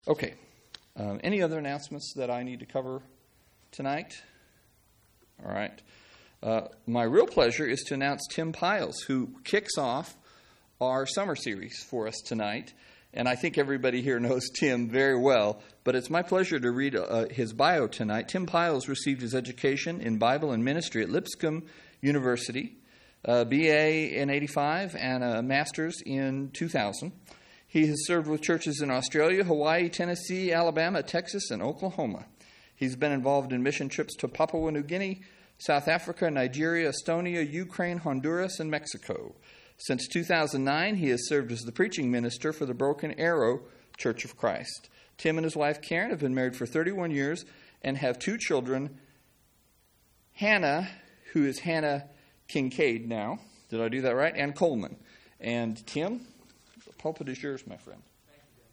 Okay. Any other announcements that I need to cover tonight? All right. My real pleasure is to announce Tim Piles, who kicks off our summer series for us tonight. And I think everybody here knows Tim very well, but it's my pleasure to read his bio tonight. Tim Piles received his education in Bible and ministry at Lipscomb University, a BA in 85 and a master's in 2000. He has served with churches in Australia, Hawaii, Tennessee, Alabama, Texas, and Oklahoma. He's been involved in mission trips to Papua New Guinea, South Africa, Nigeria, Estonia, Ukraine, Honduras, and Mexico. Since 2009, he has served as the preaching minister for the Broken Arrow Church of Christ. Tim and his wife, Karen, have been married for 31 years and have 2 children, Hannah, who is Hannah Kincaid now. Did I do that right? And Coleman. And Tim, the pulpit is yours, my friend. Thank you,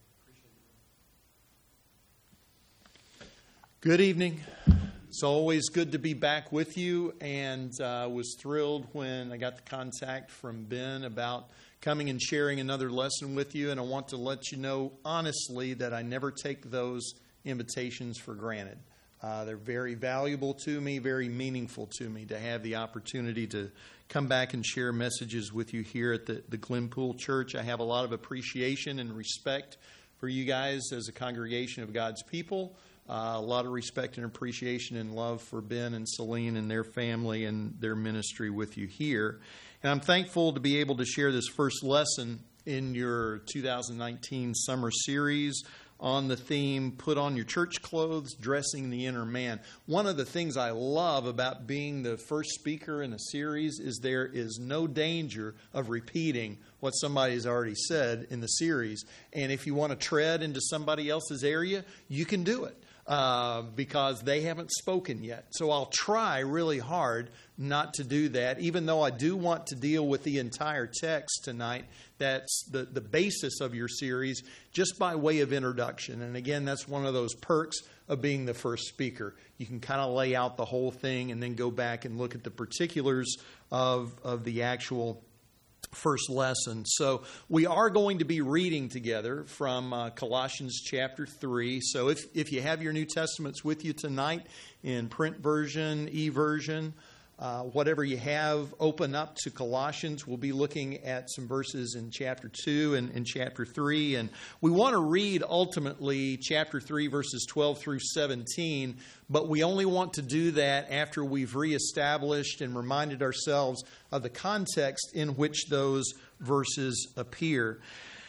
Dan. Appreciate it. Good evening. It's always good to be back with you, and was thrilled when I got the contact from Ben about coming and sharing another lesson with you. And I want to let you know honestly that I never take those invitations for granted. They're very valuable to me, very meaningful to me to have the opportunity to come back and share messages with you here at the Glenpool Church. I have a lot of appreciation and respect for you guys as a congregation of God's people. A lot of respect and appreciation and love for Ben and Celine and their family and their ministry with you here. And I'm thankful to be able to share this first lesson in your 2019 summer series on the theme, Put On Your Church Clothes, Dressing the Inner Man. One of the things I love about being the first speaker in a series is there is no danger of repeating what somebody has already said in the series. And if you want to tread into somebody else's area, you can do it. Because they haven't spoken yet. So I'll try really hard not to do that, even though I do want to deal with the entire text tonight. That's the basis of your series, just by way of introduction. And again, that's one of those perks of being the first speaker. You can kind of lay out the whole thing and then go back and look at the particulars of the actual first lesson. So we are going to be reading together from Colossians chapter 3. So if you have your New Testaments with you tonight in print version, e-version, whatever you have, open up to Colossians. We'll be looking at some verses in chapter 2 and chapter 3. And we want to read ultimately chapter 3, verses 12 through 17. But we only want to do that after we've reestablished and reminded ourselves of the context in which those verses appear.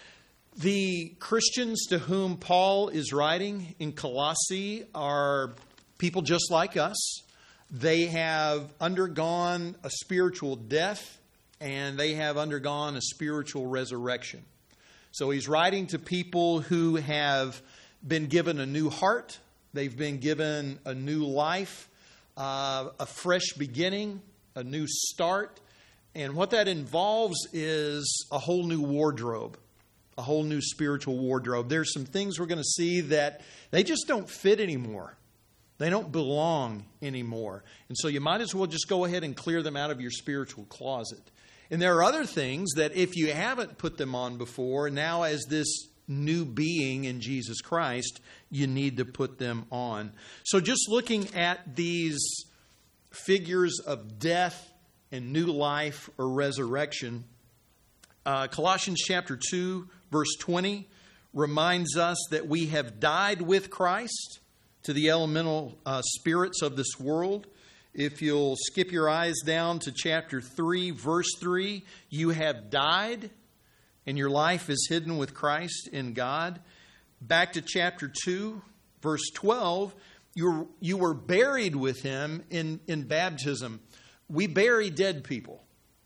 The Christians to whom Paul is writing in Colossae are people just like us. They have undergone a spiritual death, and they have undergone a spiritual resurrection. So he's writing to people who have been given a new heart. They've been given a new life, a fresh beginning, a new start. And what that involves is a whole new wardrobe, a whole new spiritual wardrobe. There's some things we're going to see that they just don't fit anymore. They don't belong anymore. And so you might as well just go ahead and clear them out of your spiritual closet. And there are other things that if you haven't put them on before, now as this new being in Jesus Christ, you need to put them on. So just looking at these figures of death and new life or resurrection, Colossians chapter 2, verse 20 reminds us that we have died with Christ to the elemental spirits of this world. If you'll skip your eyes down to chapter 3, verse 3, you have died and your life is hidden with Christ in God. Back to chapter 2, verse 12, you were buried with Him in baptism. We bury dead people.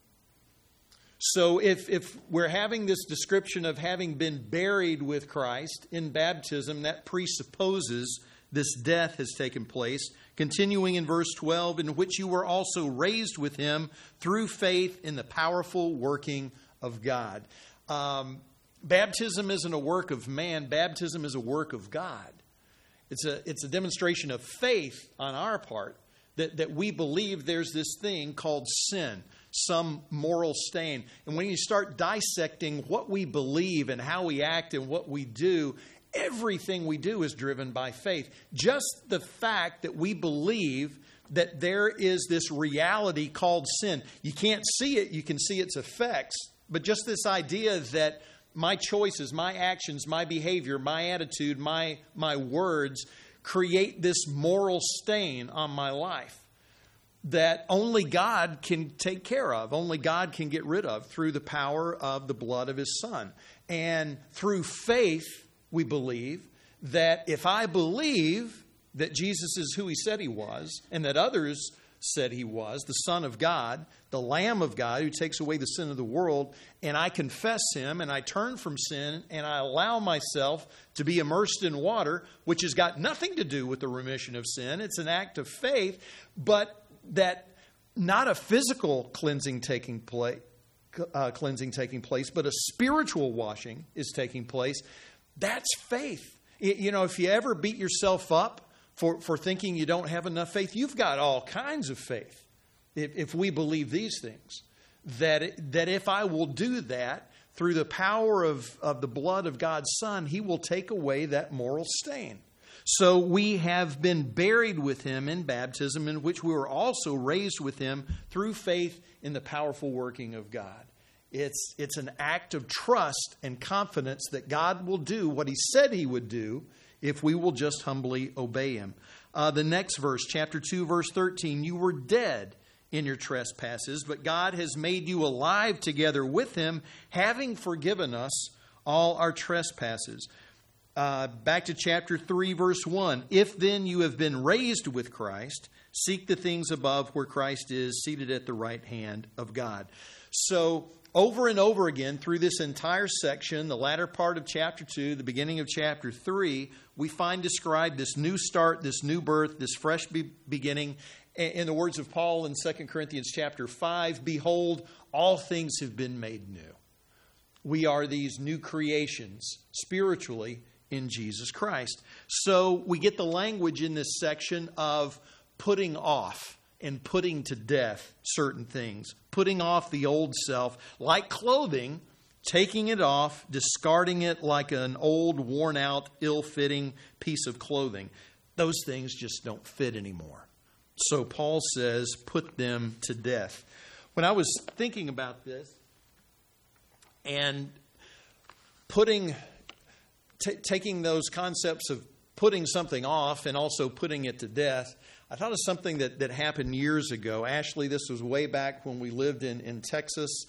So if we're having this description of having been buried with Christ in baptism, that presupposes this death has taken place. Continuing in verse 12, in which you were also raised with Him through faith in the powerful working of God. Baptism isn't a work of man. Baptism is a work of God. It's a demonstration of faith on our part that we believe there's this thing called sin, some moral stain. And when you start dissecting what we believe and how we act and what we do, Everything we do is driven by faith. Just the fact that we believe that there is this reality called sin. You can't see it, you can see its effects, but just this idea that my choices, my actions, my behavior, my attitude, my words create this moral stain on my life that only God can take care of, only God can get rid of through the power of the blood of His Son. And through faith, we believe that if I believe that Jesus is who He said He was, and that others said He was, the Son of God, the Lamb of God who takes away the sin of the world, and I confess Him and I turn from sin and I allow myself to be immersed in water, which has got nothing to do with the remission of sin. It's an act of faith, but that not a physical cleansing taking place, but a spiritual washing is taking place. That's faith. You know, if you ever beat yourself up for thinking you don't have enough faith, you've got all kinds of faith. If we believe these things, that if I will do that through the power of the blood of God's Son, He will take away that moral stain. So we have been buried with Him in baptism, in which we were also raised with Him through faith in the powerful working of God. It's an act of trust and confidence that God will do what He said He would do if we will just humbly obey Him. The next verse, chapter 2, verse 13, you were dead in your trespasses, but God has made you alive together with Him, having forgiven us all our trespasses. Back to chapter 3, verse 1. If then you have been raised with Christ, seek the things above where Christ is, seated at the right hand of God. So, over and over again through this entire section, the latter part of chapter 2, the beginning of chapter 3, we find described this new start, this new birth, this fresh beginning. In the words of Paul in 2 Corinthians chapter 5, behold, all things have been made new. We are these new creations spiritually in Jesus Christ. So we get the language in this section of putting off and putting to death certain things. Putting off the old self, like clothing, taking it off, discarding it like an old, worn-out, ill-fitting piece of clothing. Those things just don't fit anymore. So Paul says, put them to death. When I was thinking about this and taking those concepts of putting something off and also putting it to death, I thought of something that happened years ago. Ashley, this was way back when we lived in Texas.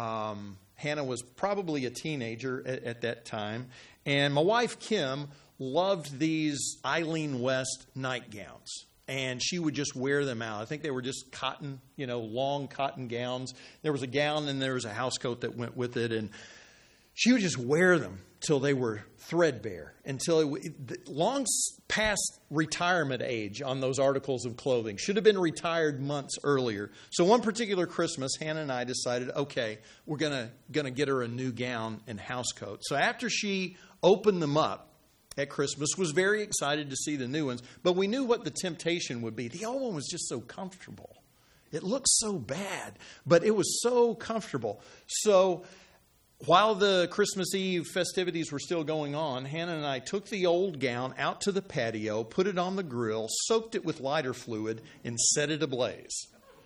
Hannah was probably a teenager at that time. And my wife, Kim, loved these Eileen West nightgowns. And she would just wear them out. I think they were just cotton, long cotton gowns. There was a gown and there was a house coat that went with it. And she would just wear them till they were threadbare, until long past retirement age on those articles of clothing. Should have been retired months earlier. So one particular Christmas, Hannah and I decided, okay, we're gonna get her a new gown and house coat. So after she opened them up at Christmas, was very excited to see the new ones, but we knew what the temptation would be. The old one was just so comfortable. It looked so bad, but it was so comfortable. So while the Christmas Eve festivities were still going on, Hannah and I took the old gown out to the patio, put it on the grill, soaked it with lighter fluid, and set it ablaze.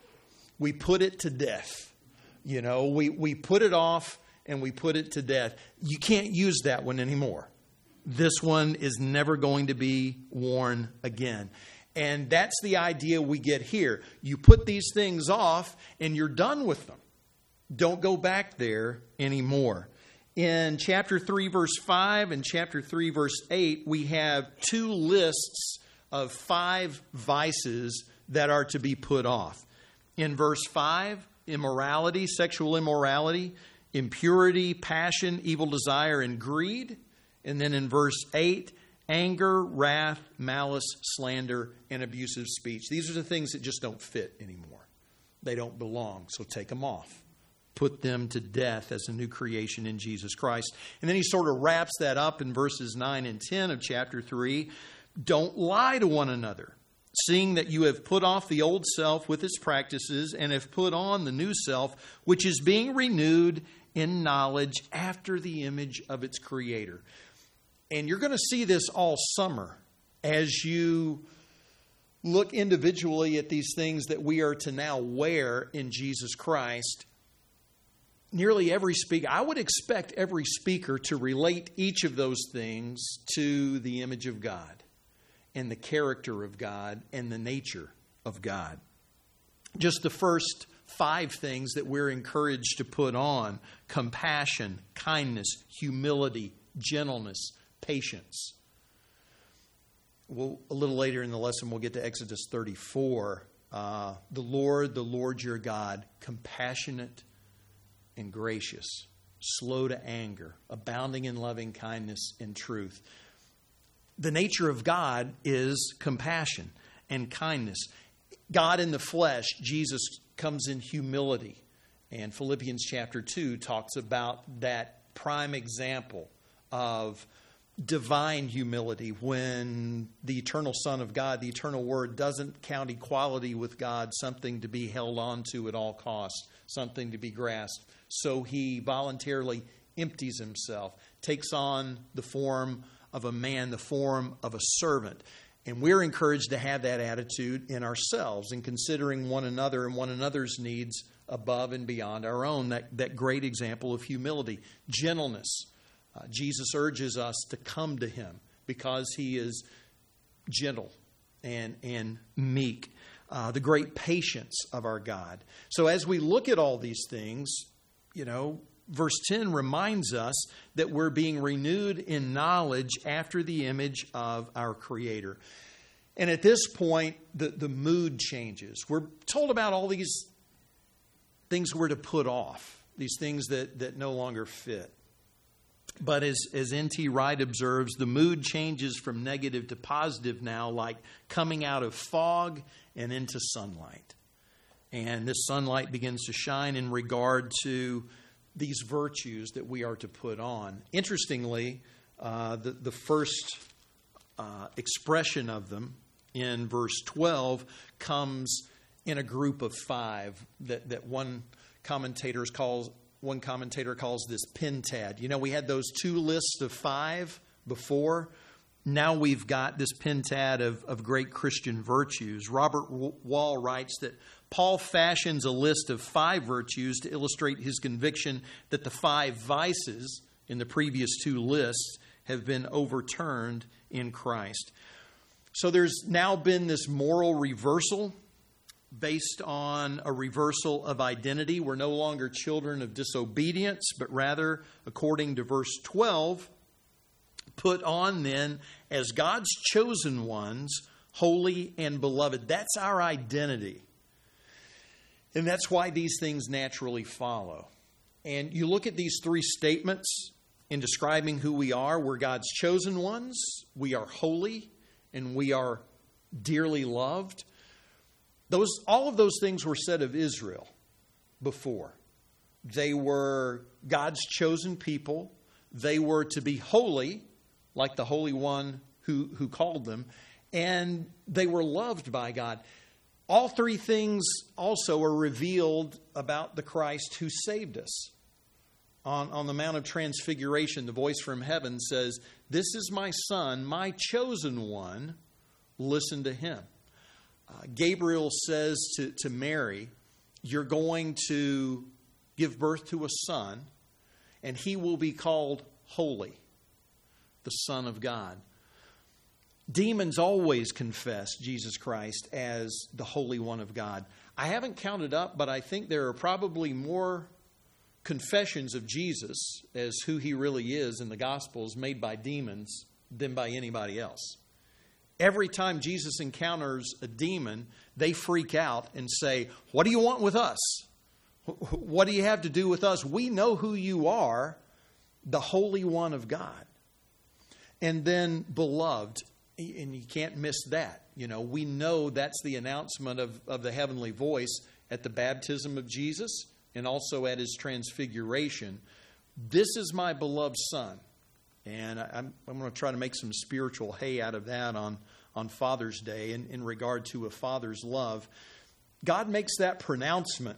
We put it to death. We put it off and we put it to death. You can't use that one anymore. This one is never going to be worn again. And that's the idea we get here. You put these things off and you're done with them. Don't go back there anymore. In chapter 3, verse 5 and chapter 3, verse 8, we have two lists of 5 vices that are to be put off. In verse 5, immorality, sexual immorality, impurity, passion, evil desire, and greed. And then in verse 8, anger, wrath, malice, slander, and abusive speech. These are the things that just don't fit anymore. They don't belong, so take them off. Put them to death as a new creation in Jesus Christ. And then he sort of wraps that up in verses 9 and 10 of chapter 3. Don't lie to one another, seeing that you have put off the old self with its practices and have put on the new self, which is being renewed in knowledge after the image of its creator. And you're going to see this all summer as you look individually at these things that we are to now wear in Jesus Christ. Nearly every speaker, I would expect every speaker to relate each of those things to the image of God and the character of God and the nature of God. Just the first 5 things that we're encouraged to put on: compassion, kindness, humility, gentleness, patience. A little later in the lesson, we'll get to Exodus 34. The Lord your God, compassionate and gracious, slow to anger, abounding in loving kindness and truth. The nature of God is compassion and kindness. God in the flesh, Jesus comes in humility. And Philippians chapter 2 talks about that prime example of divine humility when the eternal Son of God, the eternal Word, doesn't count equality with God something to be held on to at all costs, something to be grasped. So he voluntarily empties himself, takes on the form of a man, the form of a servant. And we're encouraged to have that attitude in ourselves in considering one another and one another's needs above and beyond our own. That great example of humility. Gentleness. Jesus urges us to come to him because he is gentle and meek. The great patience of our God. So as we look at all these things, verse 10 reminds us that we're being renewed in knowledge after the image of our Creator. And at this point, the mood changes. We're told about all these things we're to put off, these things that no longer fit. But as N.T. Wright observes, the mood changes from negative to positive now, like coming out of fog and into sunlight. And this sunlight begins to shine in regard to these virtues that we are to put on. Interestingly, the first expression of them in verse 12 comes in a group of 5 that one commentator calls this pentad. We had those 2 lists of 5 before. Now we've got this pentad of great Christian virtues. Robert Wall writes that Paul fashions a list of 5 virtues to illustrate his conviction that the 5 vices in the previous 2 lists have been overturned in Christ. So there's now been this moral reversal based on a reversal of identity. We're no longer children of disobedience, but rather, according to verse 12, put on then as God's chosen ones, holy and beloved. That's our identity. And that's why these things naturally follow. And you look at these 3 statements in describing who we are. We're God's chosen ones, we are holy, and we are dearly loved. All of those things were said of Israel before. They were God's chosen people. They were to be holy, like the Holy One who called them. And they were loved by God. All 3 things also are revealed about the Christ who saved us. On the Mount of Transfiguration, the voice from heaven says, "This is my Son, my chosen one. Listen to him." Gabriel says to Mary, "You're going to give birth to a son, and he will be called Holy, the Son of God." Demons always confess Jesus Christ as the Holy One of God. I haven't counted up, but I think there are probably more confessions of Jesus as who he really is in the Gospels made by demons than by anybody else. Every time Jesus encounters a demon, they freak out and say, "What do you want with us? What do you have to do with us? We know who you are, the Holy One of God." And then, beloved, and you can't miss that. We know that's the announcement of the heavenly voice at the baptism of Jesus and also at his transfiguration. "This is my beloved Son." And I'm going to try to make some spiritual hay out of that on Father's Day in regard to a father's love. God makes that pronouncement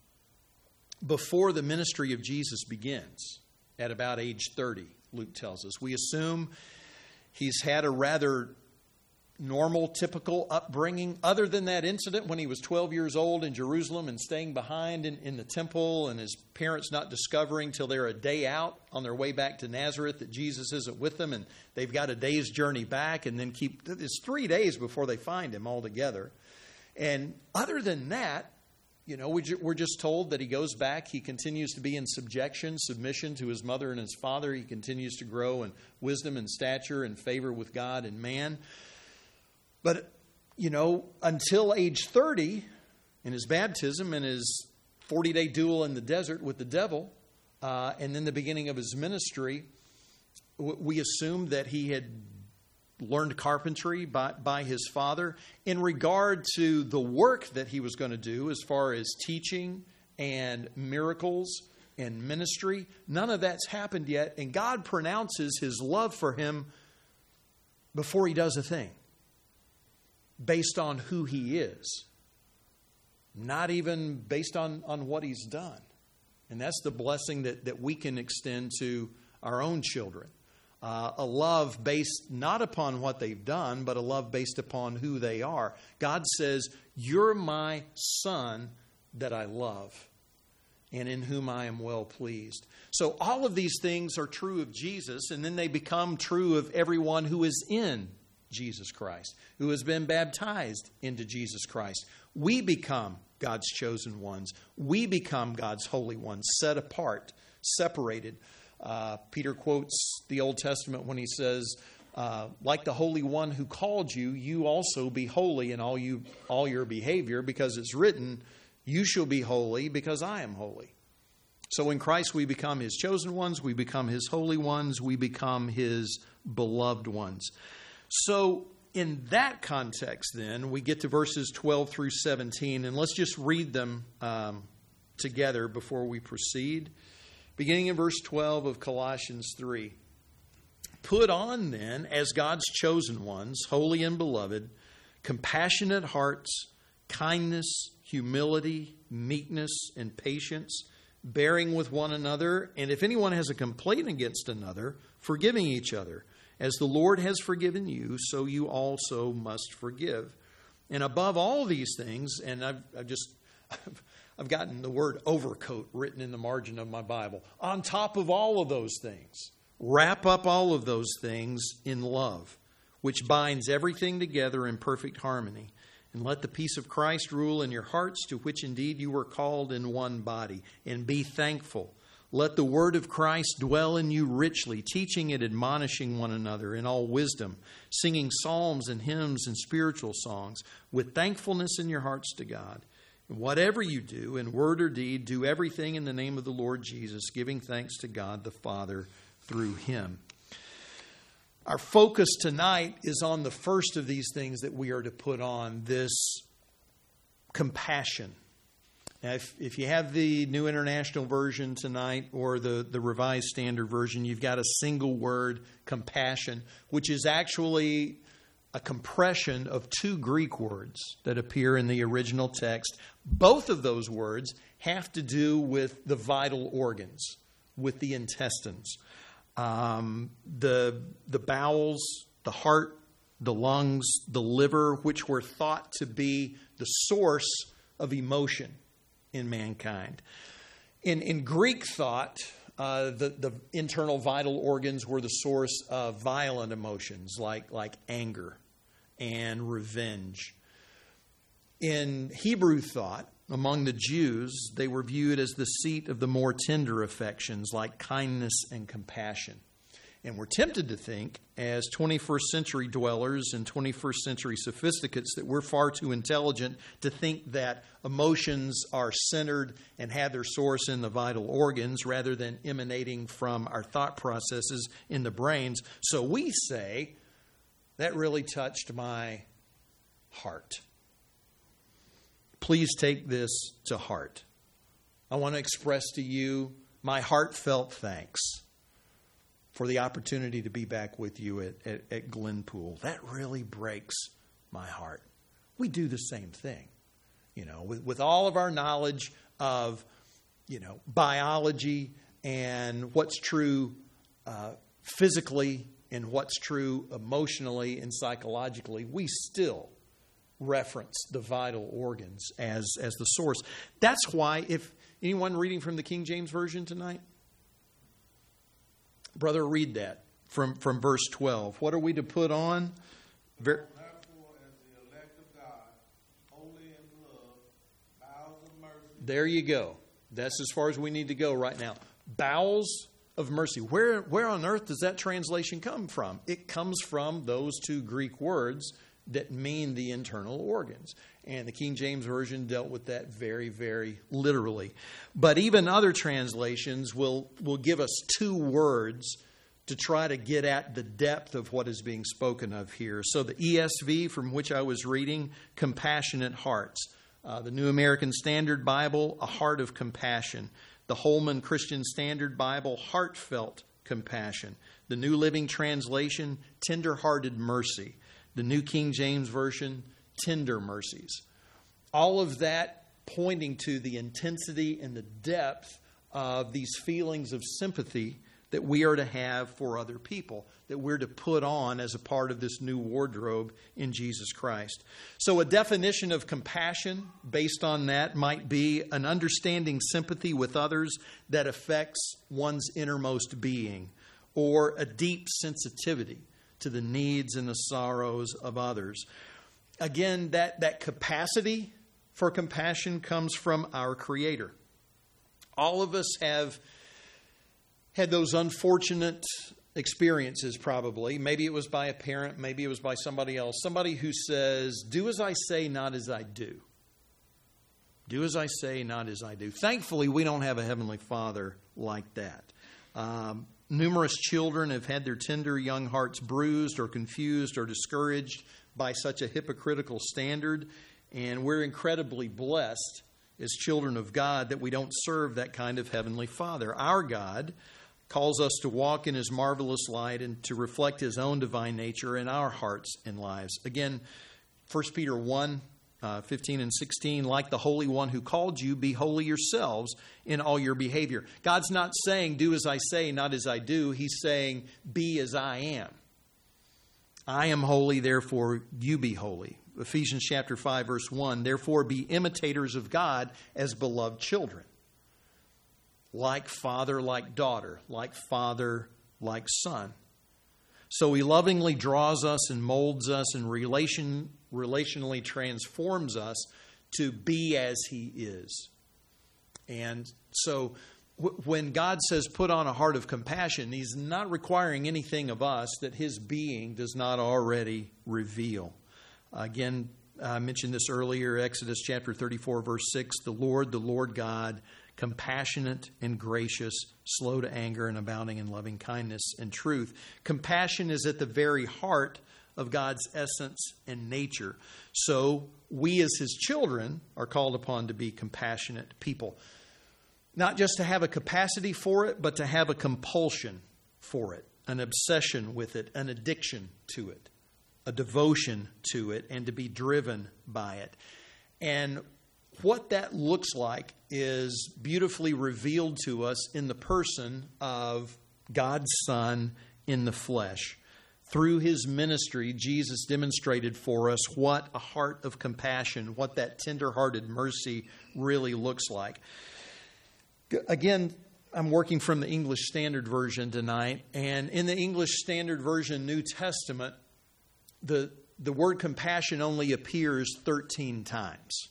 before the ministry of Jesus begins at about age 30, Luke tells us. We assume He's had a rather normal, typical upbringing, other than that incident when he was 12 years old in Jerusalem and staying behind in the temple, and his parents not discovering till they're a day out on their way back to Nazareth that Jesus isn't with them, and they've got a day's journey back, and then it's 3 days before they find him altogether. And other than that, we're just told that he goes back. He continues to be in submission to his mother and his father. He continues to grow in wisdom and stature and favor with God and man. But, until age 30, in his baptism and his 40-day duel in the desert with the devil, and then the beginning of his ministry, we assumed that he had learned carpentry by his father. In regard to the work that he was going to do as far as teaching and miracles and ministry, none of that's happened yet. And God pronounces his love for him before he does a thing, based on who he is, not even based on what he's done. And that's the blessing that we can extend to our own children. A love based not upon what they've done, but a love based upon who they are. God says, "You're my son that I love, and in whom I am well pleased." So all of these things are true of Jesus, and then they become true of everyone who is in Jesus Christ, who has been baptized into Jesus Christ. We become God's chosen ones. We become God's holy ones, set apart, separated. Peter quotes the Old Testament when he says, like the Holy One who called you, you also be holy in all your behavior, because it's written, you shall be holy because I am holy. So in Christ we become his chosen ones, we become his holy ones, we become his beloved ones. So in that context then, we get to verses 12 through 17, and let's just read them together before we proceed. Beginning in verse 12 of Colossians 3. Put on then, as God's chosen ones, holy and beloved, compassionate hearts, kindness, humility, meekness, and patience, bearing with one another, and if anyone has a complaint against another, forgiving each other. As the Lord has forgiven you, so you also must forgive. And above all these things, and I've gotten the word overcoat written in the margin of my Bible. On top of all of those things, wrap up all of those things in love, which binds everything together in perfect harmony. And let the peace of Christ rule in your hearts, to which indeed you were called in one body. And be thankful. Let the word of Christ dwell in you richly, teaching and admonishing one another in all wisdom, singing psalms and hymns and spiritual songs, with thankfulness in your hearts to God. And whatever you do, in word or deed, do everything in the name of the Lord Jesus, giving thanks to God the Father through him. Our focus tonight is on the first of these things that we are to put on, this compassion. Now, if you have the New International Version tonight or the Revised Standard Version, you've got a single word, compassion, which is actually a compression of two Greek words that appear in the original text. Both of those words have to do with the vital organs, with the intestines, the bowels, the heart, the lungs, the liver, which were thought to be the source of emotion in mankind. In Greek thought, the internal vital organs were the source of violent emotions like anger and revenge. In Hebrew thought, among the Jews, they were viewed as the seat of the more tender affections like kindness and compassion. And we're tempted to think, as 21st century dwellers and 21st century sophisticates, that we're far too intelligent to think that emotions are centered and have their source in the vital organs rather than emanating from our thought processes in the brains. So we say, that really touched my heart. Please take this to heart. I want to express to you my heartfelt thanks for the opportunity to be back with you at Glenpool. That really breaks my heart. We do the same thing. With all of our knowledge of, biology and what's true physically and what's true emotionally and psychologically, we still reference the vital organs as the source. That's why, if anyone reading from the King James Version tonight, brother, read that from verse 12. What are we to put on? Therefore, as the elect of God, holy and beloved, bowels of mercy. There you go. That's as far as we need to go right now. Bowels of mercy. Where on earth does that translation come from? It comes from those two Greek words that mean the internal organs. And the King James Version dealt with that very, very literally. But even other translations will give us two words to try to get at the depth of what is being spoken of here. So the ESV, from which I was reading, compassionate hearts. The New American Standard Bible, a heart of compassion. The Holman Christian Standard Bible, heartfelt compassion. The New Living Translation, tender-hearted mercy. The New King James Version, tender mercies. All of that pointing to the intensity and the depth of these feelings of sympathy that we are to have for other people, that we're to put on as a part of this new wardrobe in Jesus Christ. So a definition of compassion based on that might be an understanding sympathy with others that affects one's innermost being, or a deep sensitivity to the needs and the sorrows of others. Again, that capacity for compassion comes from our Creator. All of us have had those unfortunate experiences probably. Maybe it was by a parent, maybe it was by somebody else. Somebody who says, do as I say, not as I do. Do as I say, not as I do. Thankfully, we don't have a Heavenly Father like that. Numerous children have had their tender young hearts bruised or confused or discouraged by such a hypocritical standard. And we're incredibly blessed as children of God that we don't serve that kind of Heavenly Father. Our God calls us to walk in His marvelous light and to reflect His own divine nature in our hearts and lives. Again, 1 Peter 1, 15 and 16, like the Holy One who called you, be holy yourselves in all your behavior. God's not saying, do as I say, not as I do. He's saying, be as I am. I am holy, therefore you be holy. Ephesians chapter 5, verse 1, therefore be imitators of God as beloved children. Like father, like daughter, like father, like son. So He lovingly draws us and molds us and relationally transforms us to be as He is. And so when God says put on a heart of compassion, He's not requiring anything of us that His being does not already reveal. Again, I mentioned this earlier, Exodus chapter 34, verse 6, the Lord God, compassionate and gracious, slow to anger and abounding in loving kindness and truth. Compassion is at the very heart of God's essence and nature. So we as His children are called upon to be compassionate people. Not just to have a capacity for it, but to have a compulsion for it, an obsession with it, an addiction to it, a devotion to it, and to be driven by it. And what that looks like is beautifully revealed to us in the person of God's Son in the flesh. Through His ministry, Jesus demonstrated for us what a heart of compassion, what that tender-hearted mercy really looks like. Again, I'm working from the English Standard Version tonight, and in the English Standard Version New Testament, the word compassion only appears 13 times.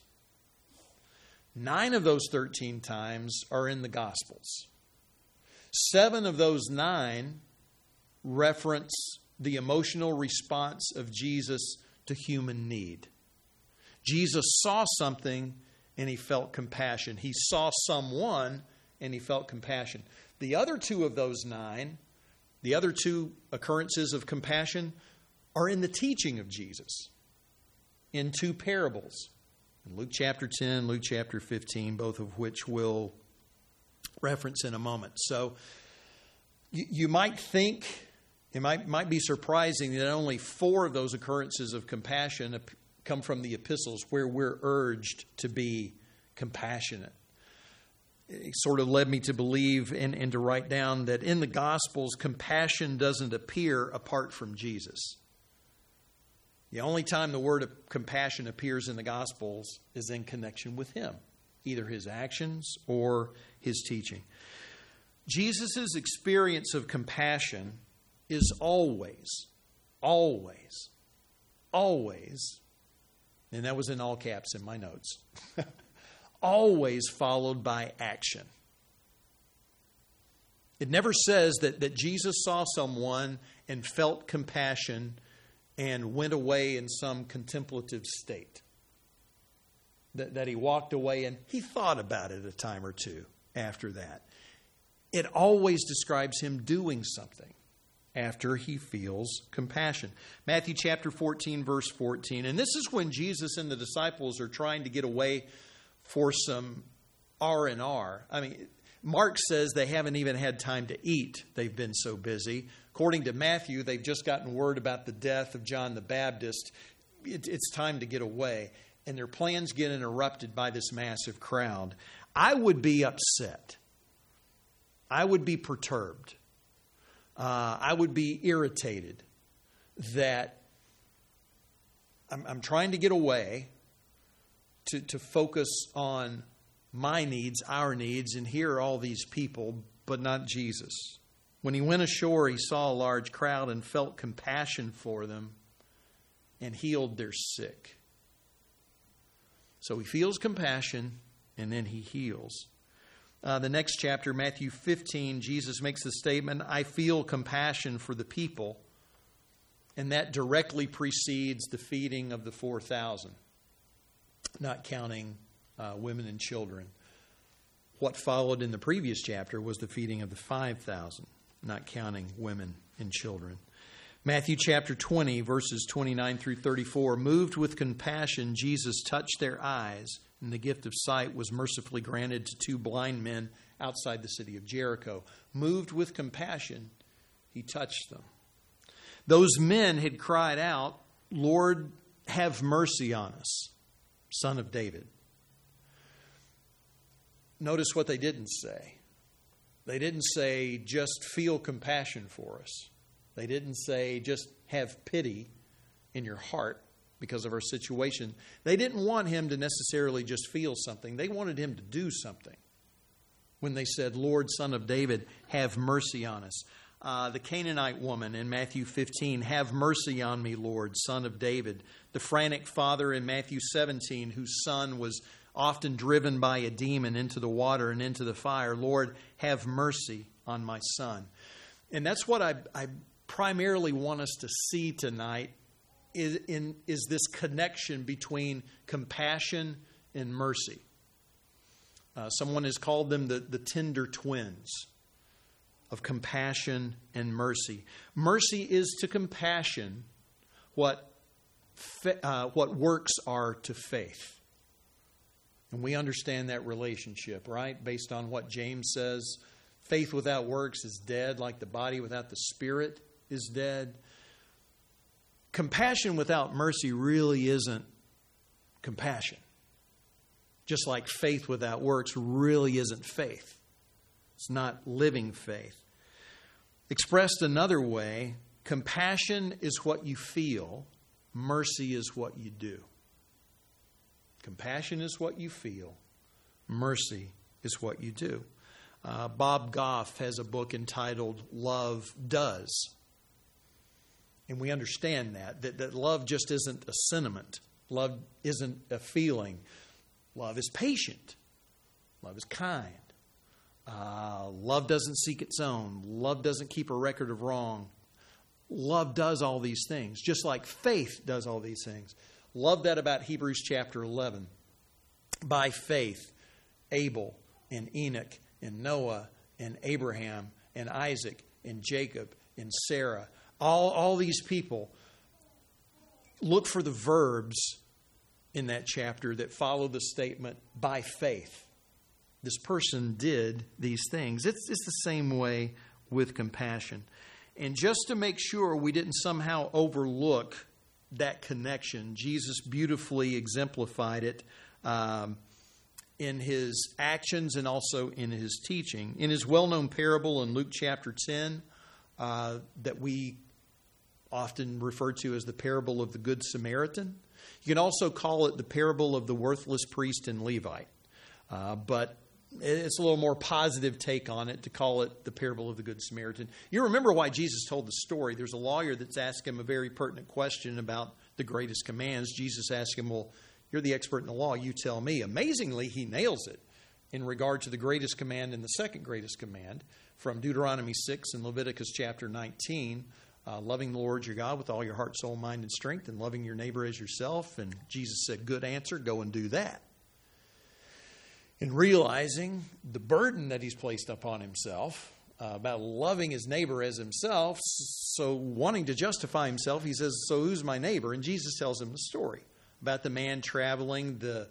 9 of those 13 times are in the Gospels. 7 of those 9 reference the emotional response of Jesus to human need. Jesus saw something and He felt compassion. He saw someone and He felt compassion. The other 2 of those 9, the other 2 occurrences of compassion, are in the teaching of Jesus in 2 parables. In Luke chapter 10, Luke chapter 15, both of which we'll reference in a moment. So you might think, it might be surprising that only 4 of those occurrences of compassion come from the epistles where we're urged to be compassionate. it sort of led me to believe and to write down that in the Gospels, compassion doesn't appear apart from Jesus. The only time the word of compassion appears in the Gospels is in connection with Him, either His actions or His teaching. Jesus' experience of compassion is always, and that was in all caps in my notes, always followed by action. It never says that Jesus saw someone and felt compassion and went away in some contemplative state. That he walked away and he thought about it a time or two after that. It always describes him doing something after he feels compassion. Matthew chapter 14, verse 14. And this is when Jesus and the disciples are trying to get away for some R&R. I mean, Mark says they haven't even had time to eat. They've been so busy. According to Matthew, they've just gotten word about the death of John the Baptist. It's time to get away. And their plans get interrupted by this massive crowd. I would be upset. I would be perturbed. I would be irritated that I'm trying to get away to focus on my needs, our needs, and here are all these people, but not Jesus. When he went ashore, he saw a large crowd and felt compassion for them and healed their sick. So he feels compassion and then he heals. The next chapter, Matthew 15, Jesus makes the statement, I feel compassion for the people. And that directly precedes the feeding of the 4,000, not counting women and children. What followed in the previous chapter was the feeding of the 5,000, not counting women and children. Matthew chapter 20, verses 29 through 34. Moved with compassion, Jesus touched their eyes, and the gift of sight was mercifully granted to 2 blind men outside the city of Jericho. Moved with compassion, he touched them. Those men had cried out, Lord, have mercy on us, Son of David. Notice what they didn't say. They didn't say, just feel compassion for us. They didn't say, just have pity in your heart because of our situation. They didn't want him to necessarily just feel something. They wanted him to do something. When they said, Lord, Son of David, have mercy on us. The Canaanite woman in Matthew 15, have mercy on me, Lord, Son of David. The frantic father in Matthew 17, whose son was often driven by a demon into the water and into the fire. Lord, have mercy on my son. And that's what I primarily want us to see tonight is this connection between compassion and mercy. Someone has called them the tender twins of compassion and mercy. Mercy is to compassion what works are to faith. And we understand that relationship, right? Based on what James says, faith without works is dead, like the body without the spirit is dead. Compassion without mercy really isn't compassion. Just like faith without works really isn't faith. It's not living faith. Expressed another way, compassion is what you feel, mercy is what you do. Compassion is what you feel, mercy is what you do. Bob Goff has a book entitled Love Does. And we understand that love just isn't a sentiment. Love isn't a feeling. Love is patient. Love is kind. Love doesn't seek its own. Love doesn't keep a record of wrong. Love does all these things, just like faith does all these things. Love that about Hebrews chapter 11. By faith, Abel and Enoch and Noah and Abraham and Isaac and Jacob and Sarah, all these people, look for the verbs in that chapter that follow the statement, by faith. This person did these things. It's the same way with compassion. And just to make sure we didn't somehow overlook that connection, Jesus beautifully exemplified it in his actions and also in his teaching. In his well-known parable in Luke chapter 10, that we often refer to as the parable of the Good Samaritan. You can also call it the parable of the worthless priest and Levite. But it's a little more positive take on it to call it the parable of the Good Samaritan. You remember why Jesus told the story. There's a lawyer that's asked him a very pertinent question about the greatest commands. Jesus asked him, well, you're the expert in the law, you tell me. Amazingly, he nails it in regard to the greatest command and the second greatest command from Deuteronomy 6 and Leviticus chapter 19, loving the Lord your God with all your heart, soul, mind, and strength, and loving your neighbor as yourself. And Jesus said, good answer, go and do that. And realizing the burden that he's placed upon himself about loving his neighbor as himself, so wanting to justify himself, he says, so who's my neighbor? And Jesus tells him the story about the man traveling the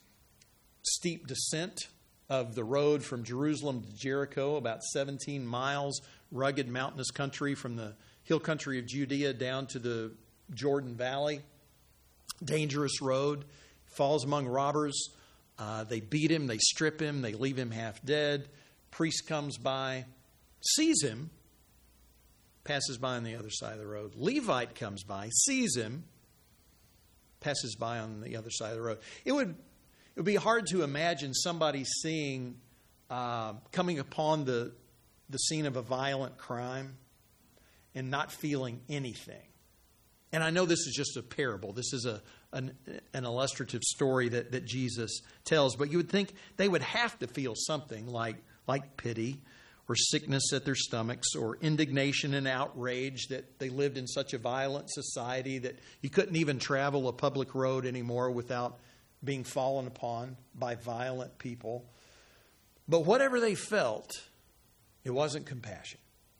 steep descent of the road from Jerusalem to Jericho, about 17 miles, rugged mountainous country from the hill country of Judea down to the Jordan Valley. Dangerous road, falls among robbers. They beat him, they strip him, they leave him half dead. Priest comes by, sees him, passes by on the other side of the road. Levite comes by, sees him, passes by on the other side of the road. It would be hard to imagine somebody seeing, coming upon the scene of a violent crime and not feeling anything. And I know this is just a parable. This is an illustrative story that Jesus tells. But you would think they would have to feel something like pity or sickness at their stomachs or indignation and outrage that they lived in such a violent society that you couldn't even travel a public road anymore without being fallen upon by violent people. But whatever they felt, it wasn't compassion.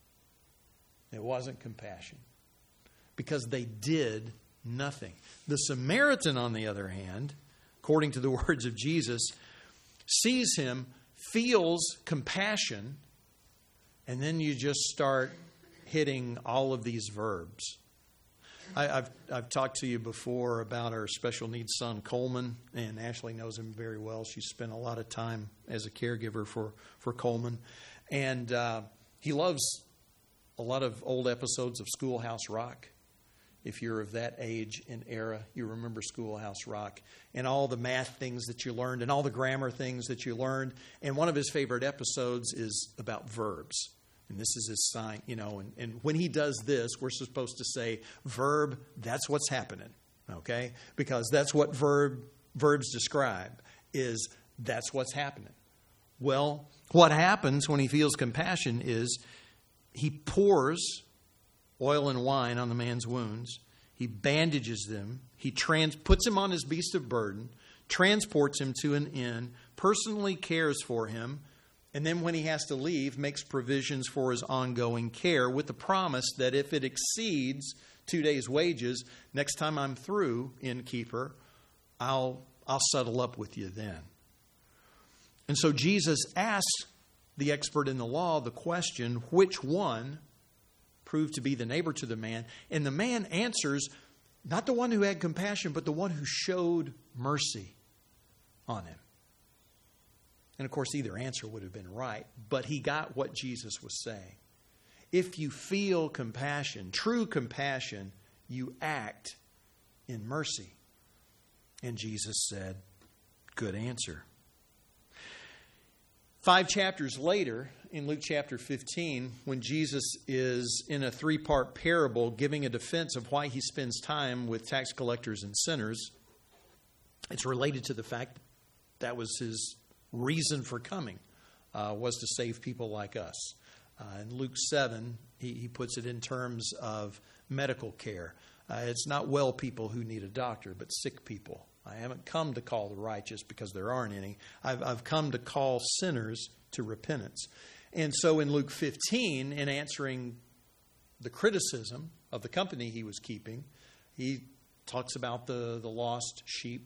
It wasn't compassion. Because they did nothing. The Samaritan, on the other hand, according to the words of Jesus, sees him, feels compassion, and then you just start hitting all of these verbs. I've talked to you before about our special needs son, Coleman, and Ashley knows him very well. She's spent a lot of time as a caregiver for Coleman. And he loves a lot of old episodes of Schoolhouse Rock. If you're of that age and era, you remember Schoolhouse Rock and all the math things that you learned and all the grammar things that you learned. And one of his favorite episodes is about verbs. And this is his sign, and when he does this, we're supposed to say, verb, that's what's happening, okay? Because that's what verbs describe, is that's what's happening. Well, what happens when he feels compassion is he pours oil and wine on the man's wounds. He bandages them. He puts him on his beast of burden, transports him to an inn, personally cares for him, and then when he has to leave, makes provisions for his ongoing care with the promise that if it exceeds 2 days' wages, next time I'm through, innkeeper, I'll settle up with you then. And so Jesus asked the expert in the law the question, which one proved to be the neighbor to the man? And the man answers, not the one who had compassion, but the one who showed mercy on him. And of course, either answer would have been right, but he got what Jesus was saying. If you feel compassion, true compassion, you act in mercy. And Jesus said, good answer. 5 chapters later, in Luke chapter 15, when Jesus is in a 3-part parable giving a defense of why he spends time with tax collectors and sinners, it's related to the fact that was his reason for coming, was to save people like us. In Luke 7, he puts it in terms of medical care. It's not well people who need a doctor, but sick people. I haven't come to call the righteous because there aren't any. I've come to call sinners to repentance. And so in Luke 15, in answering the criticism of the company he was keeping, he talks about the lost sheep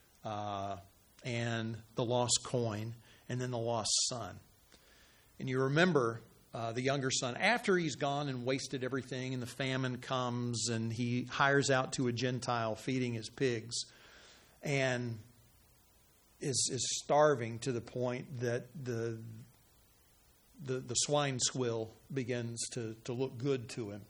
and the lost coin and then the lost son. And you remember the younger son, after he's gone and wasted everything and the famine comes and he hires out to a Gentile feeding his pigs. And is starving to the point that the swine swill begins to look good to him.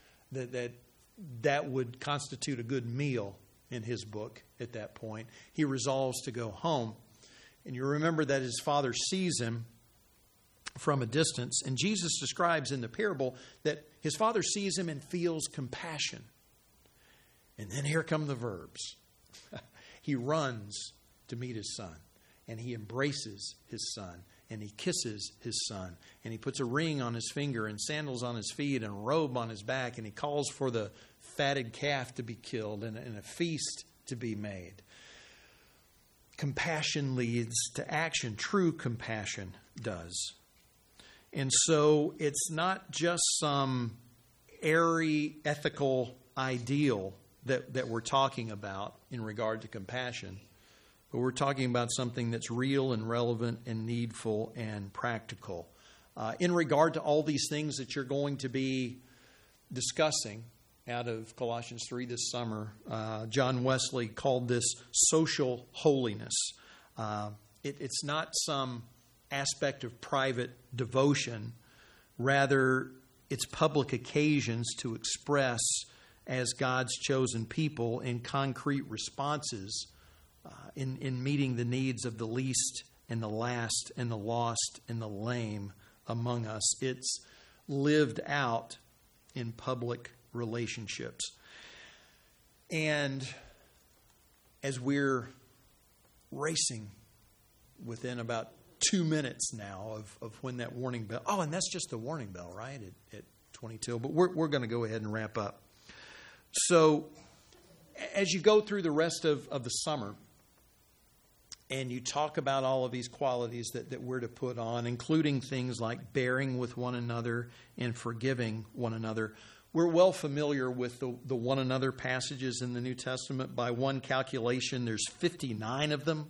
That would constitute a good meal in his book at that point. He resolves to go home. And you remember that his father sees him from a distance. And Jesus describes in the parable that his father sees him and feels compassion. And then here come the verbs. He runs to meet his son. And he embraces his son. And he kisses his son. And he puts a ring on his finger and sandals on his feet and a robe on his back. And he calls for the fatted calf to be killed and a feast to be made. Compassion leads to action. True compassion does. And so it's not just some airy ethical ideal that we're talking about in regard to compassion. But we're talking about something that's real and relevant and needful and practical. In regard to all these things that you're going to be discussing out of Colossians 3 this summer, John Wesley called this social holiness. It's not some aspect of private devotion. Rather, it's public occasions to express as God's chosen people in concrete responses in meeting the needs of the least and the last and the lost and the lame among us. It's lived out in public relationships. And as we're racing within about 2 minutes now of when that warning bell, and that's just the warning bell, right, at 22. But we're going to go ahead and wrap up. So as you go through the rest of the summer, and you talk about all of these qualities that we're to put on, including things like bearing with one another and forgiving one another. We're well familiar with the one another passages in the New Testament. By one calculation, there's 59 of them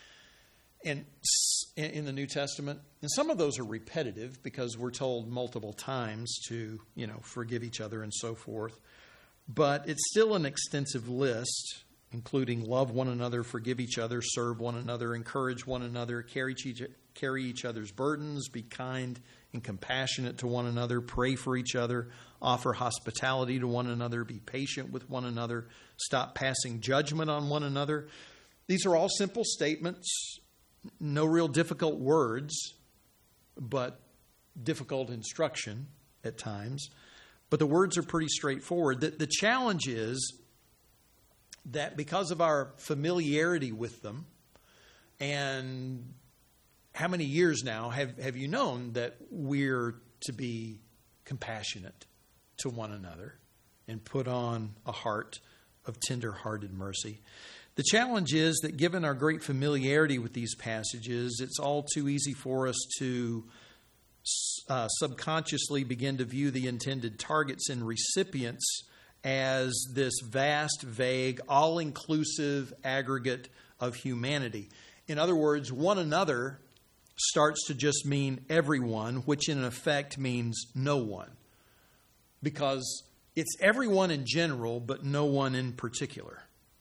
in the New Testament. And some of those are repetitive because we're told multiple times to, forgive each other and so forth. But it's still an extensive list, including love one another, forgive each other, serve one another, encourage one another, carry each other's burdens, be kind and compassionate to one another, pray for each other, offer hospitality to one another, be patient with one another, stop passing judgment on one another. These are all simple statements, no real difficult words, but difficult instruction at times. But the words are pretty straightforward. The challenge is that because of our familiarity with them, and how many years now have you known that we're to be compassionate to one another and put on a heart of tender-hearted mercy? The challenge is that given our great familiarity with these passages, it's all too easy for us to subconsciously begin to view the intended targets and recipients as this vast, vague, all-inclusive aggregate of humanity. In other words, one another starts to just mean everyone, which in effect means no one. Because it's everyone in general, but no one in particular.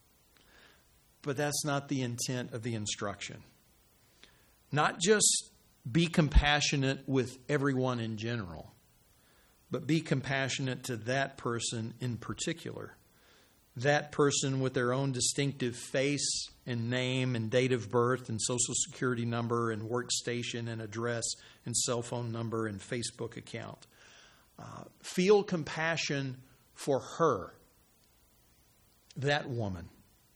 But that's not the intent of the instruction. Not just be compassionate with everyone in general, but be compassionate to that person in particular. That person with their own distinctive face and name and date of birth and social security number and workstation and address and cell phone number and Facebook account. Feel compassion for her, that woman.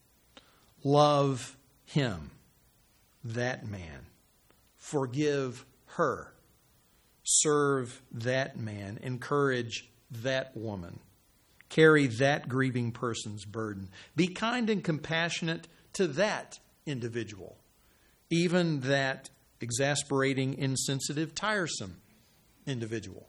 Love him, that man. Forgive her. Serve that man. Encourage that woman. Carry that grieving person's burden. Be kind and compassionate to that individual. Even that exasperating, insensitive, tiresome individual.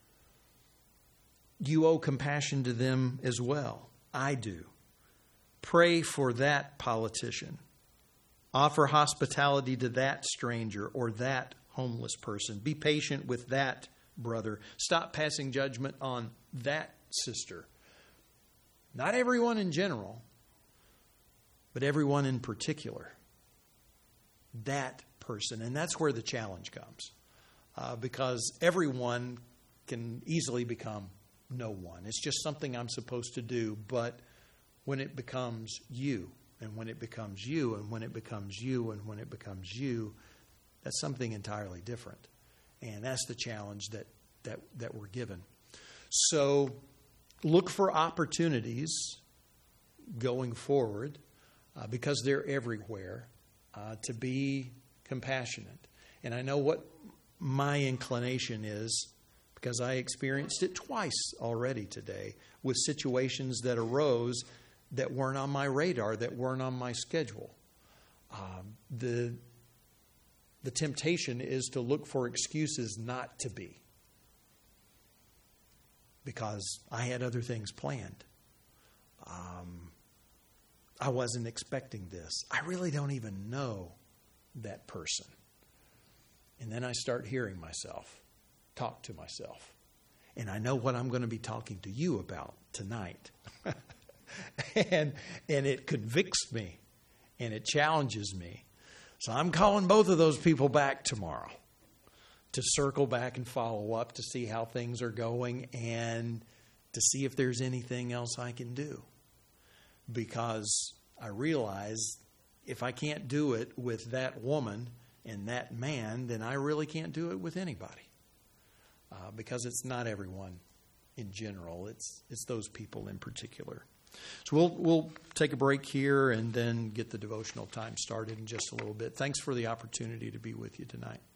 You owe compassion to them as well. I do. Pray for that politician. Offer hospitality to that stranger or that homeless person. Be patient with that brother. Stop passing judgment on that sister. Not everyone in general, but everyone in particular. that person. And that's where the challenge comes. Because everyone can easily become no one. It's just something I'm supposed to do. But when it becomes you, and when it becomes you, and when it becomes you, and when it becomes you, that's something entirely different. And that's the challenge that we're given. So look for opportunities going forward, because they're everywhere, to be compassionate. And I know what my inclination is, because I experienced it twice already today with situations that arose that weren't on my radar, that weren't on my schedule. The temptation is to look for excuses not to be, because I had other things planned. I wasn't expecting this. I really don't even know that person. And then I start hearing myself talk to myself. And I know what I'm going to be talking to you about tonight. and it convicts me, and it challenges me. So I'm calling both of those people back tomorrow to circle back and follow up to see how things are going and to see if there's anything else I can do. Because I realize if I can't do it with that woman and that man, then I really can't do it with anybody. Because it's not everyone in general. It's those people in particular. So we'll take a break here and then get the devotional time started in just a little bit. Thanks for the opportunity to be with you tonight.